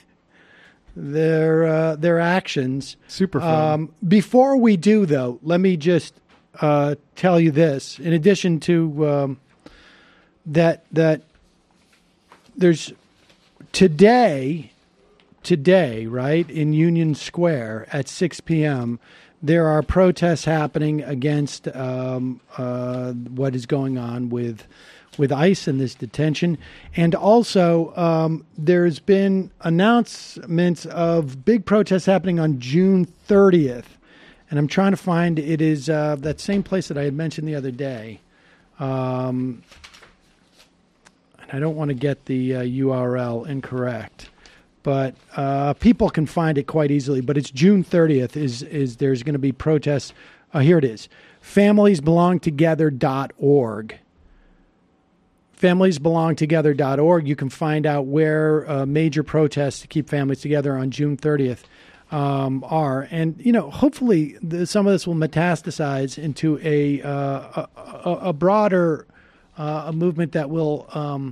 their actions. Super fun. Before we do, though, let me just tell you this. In addition to that there's today, right, in Union Square at 6 p.m., there are protests happening against what is going on with ICE and this detention. And also, there's been announcements of big protests happening on June 30th. And I'm trying to find, it is that same place that I had mentioned the other day. And I don't want to get the URL incorrect, but people can find it quite easily. But it's June 30th is there's going to be protests. Here it is, familiesbelongtogether.org. Familiesbelongtogether.org. You can find out where major protests to keep families together on June 30th are. And, hopefully some of this will metastasize into a broader a movement that will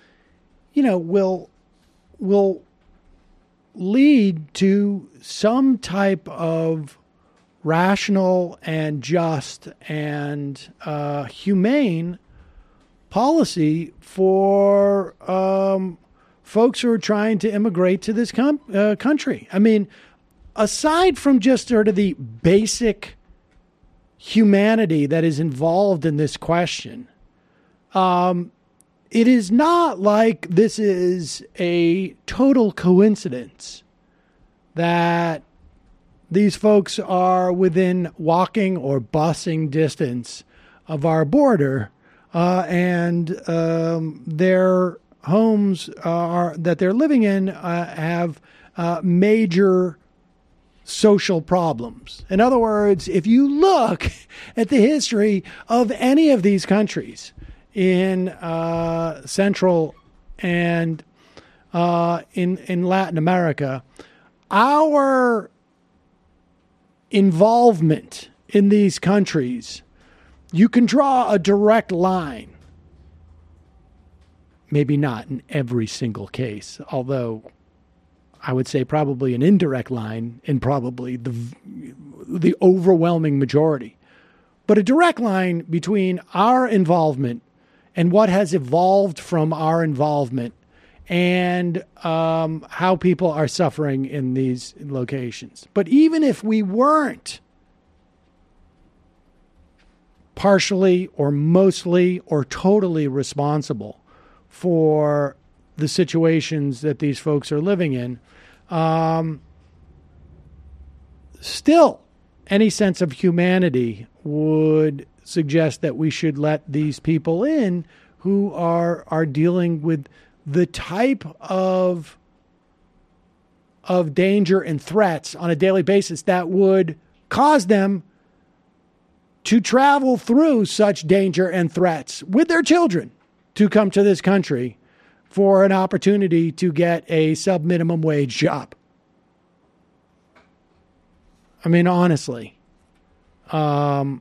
lead to some type of rational and just and humane policy for folks who are trying to immigrate to this country. I mean, aside from just sort of the basic humanity that is involved in this question, it is not like this is a total coincidence that these folks are within walking or busing distance of our border, and their homes that they're living in have major social problems. In other words, if you look at the history of any of these countries in Central and in Latin America, our involvement in these countries, you can draw a direct line. Maybe not in every single case, although I would say probably an indirect line in probably the overwhelming majority. But a direct line between our involvement and what has evolved from our involvement and how people are suffering in these locations. But even if we weren't partially or mostly or totally responsible for the situations that these folks are living in, still any sense of humanity would suggest that we should let these people in who are dealing with the type of danger and threats on a daily basis that would cause them to travel through such danger and threats with their children to come to this country for an opportunity to get a sub-minimum wage job. I mean, honestly, have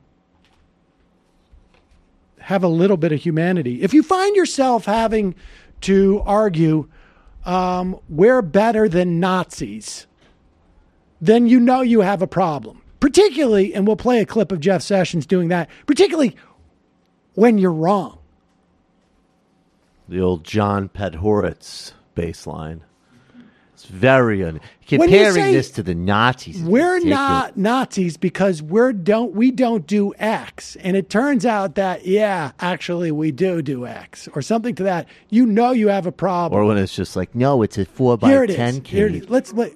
a little bit of humanity. If you find yourself having to argue, we're better than Nazis, then you know you have a problem. Particularly, and we'll play a clip of Jeff Sessions doing that, particularly when you're wrong. The old John Podhoretz baseline. It's very comparing this to the Nazis. We're not Nazis because we don't do X, and it turns out that actually we do X or something to that. You know you have a problem. Or when it's just like, no, it's a 4x10 Here it is.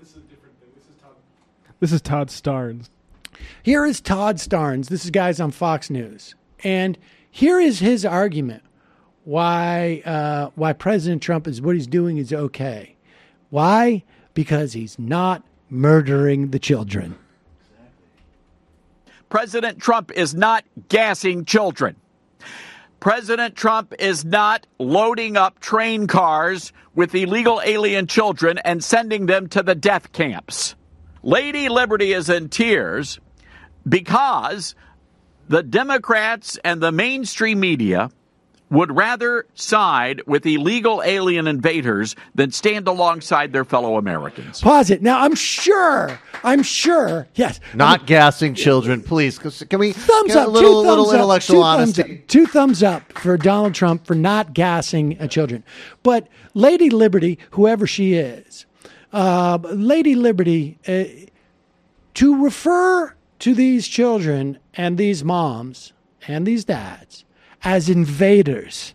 This is Todd Starnes. Here is Todd Starnes. This is guys on Fox News, and here is his argument why President Trump is what he's doing is okay. Why? Because he's not murdering the children. President Trump is not gassing children. President Trump is not loading up train cars with illegal alien children and sending them to the death camps. Lady Liberty is in tears because the Democrats and the mainstream media would rather side with illegal alien invaders than stand alongside their fellow Americans. Pause it. Now, I'm sure, yes. Not gassing children, please. Can we thumbs get up, a little intellectual honesty? Two thumbs up for Donald Trump for not gassing children. But Lady Liberty, whoever she is, Lady Liberty, to refer to these children and these moms and these dads as invaders.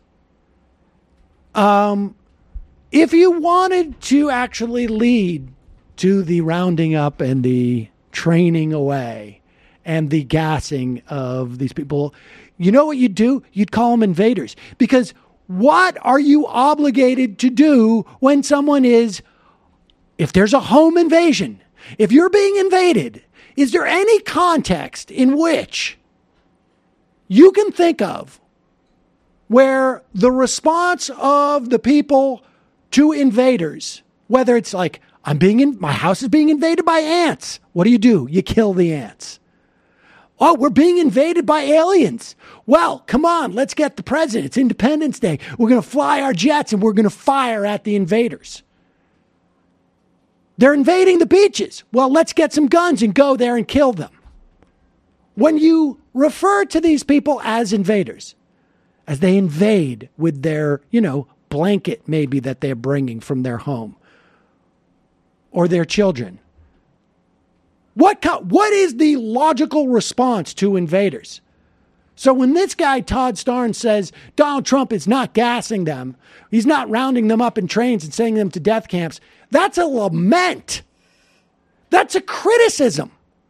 If you wanted to actually lead to the rounding up and the training away and the gassing of these people, you know what you'd do? You'd call them invaders. Because what are you obligated to do when someone is, if there's a home invasion, if you're being invaded, is there any context in which you can think of where the response of the people to invaders, whether it's like, my house is being invaded by ants. What do? You kill the ants. Oh, we're being invaded by aliens. Well, come on, let's get the president. It's Independence Day. We're going to fly our jets and we're going to fire at the invaders. They're invading the beaches. Well, let's get some guns and go there and kill them. When you refer to these people as invaders, as they invade with their, blanket maybe that they're bringing from their home or their children, what is the logical response to invaders? So when this guy, Todd Starnes, says Donald Trump is not gassing them, he's not rounding them up in trains and sending them to death camps, that's a lament. That's a criticism.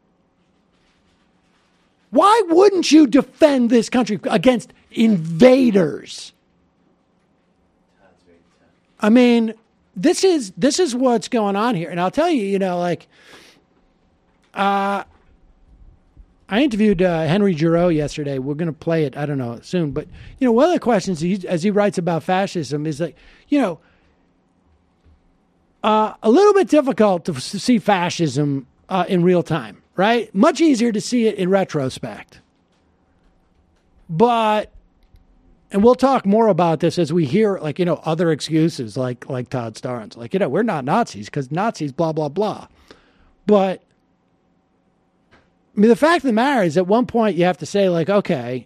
Why wouldn't you defend this country against invaders? I mean, this is what's going on here. And I'll tell you, I interviewed Henry Giroux yesterday. We're going to play it, I don't know, soon. But, one of the questions as he writes about fascism is like, a little bit difficult to see fascism in real time, right? Much easier to see it in retrospect. But, and we'll talk more about this as we hear, other excuses like Todd Starnes. We're not Nazis because Nazis, blah, blah, blah. But, I mean, the fact of the matter is at one point you have to say, okay,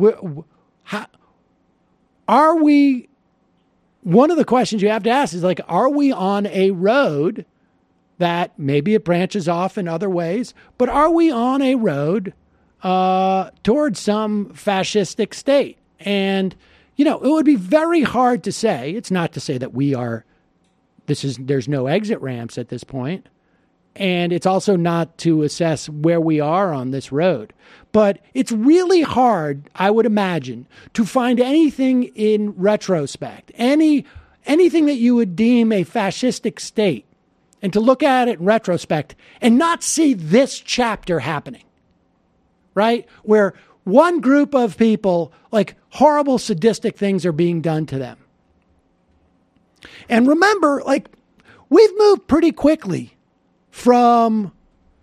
are we, one of the questions you have to ask is, are we on a road that maybe it branches off in other ways, but are we on a road towards some fascistic state? And, it would be very hard to say. It's not to say that there's no exit ramps at this point. And it's also not to assess where we are on this road. But it's really hard, I would imagine, to find anything in retrospect, anything that you would deem a fascistic state, and to look at it in retrospect and not see this chapter happening, right? Where one group of people, horrible sadistic things are being done to them. And remember, we've moved pretty quickly from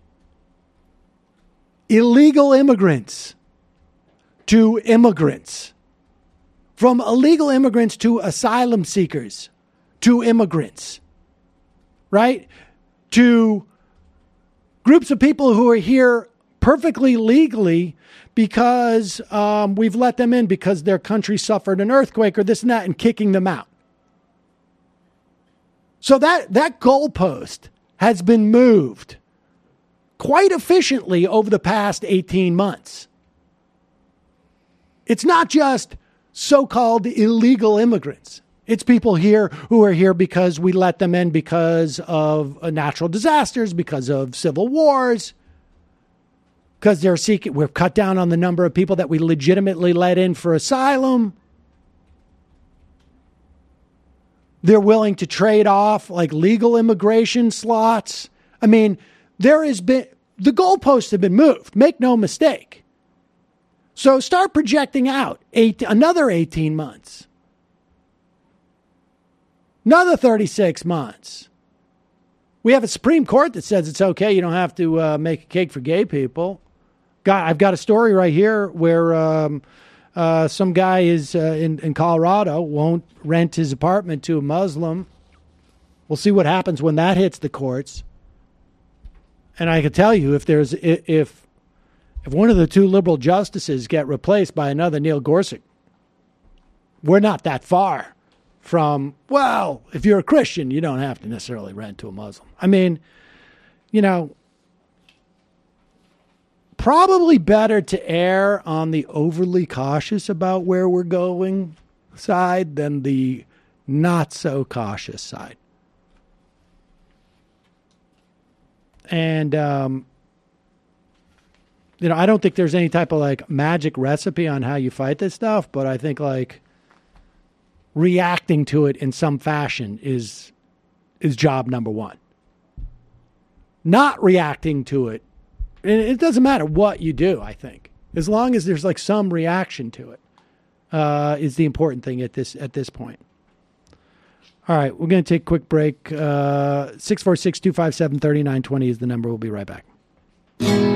illegal immigrants to immigrants, from illegal immigrants to asylum seekers to immigrants, right? To groups of people who are here perfectly legally because we've let them in because their country suffered an earthquake or this and that, and kicking them out. So that goalpost has been moved quite efficiently over the past 18 months. It's not just so-called illegal immigrants. It's people here who are here because we let them in because of natural disasters, because of civil wars, because they're seeking. We've cut down on the number of people that we legitimately let in for asylum. They're willing to trade off legal immigration slots. I mean, the goalposts have been moved. Make no mistake. So start projecting out another 18 months, another 36 months. We have a Supreme Court that says it's okay. You don't have to make a cake for gay people. I've got a story right here where some guy is in Colorado, won't rent his apartment to a Muslim. We'll see what happens when that hits the courts. And I can tell you, if one of the two liberal justices get replaced by another Neil Gorsuch, we're not that far from, well, if you're a Christian, you don't have to necessarily rent to a Muslim. I mean, probably better to err on the overly cautious about where we're going side than the not so cautious side. And, I don't think there's any type of magic recipe on how you fight this stuff, but I think reacting to it in some fashion is job number one. Not reacting to it, and it doesn't matter what you do, I think, as long as there's some reaction to it, is the important thing at this point. All right, we're going to take a quick break. 646-257-3920 is the number. We'll be right back.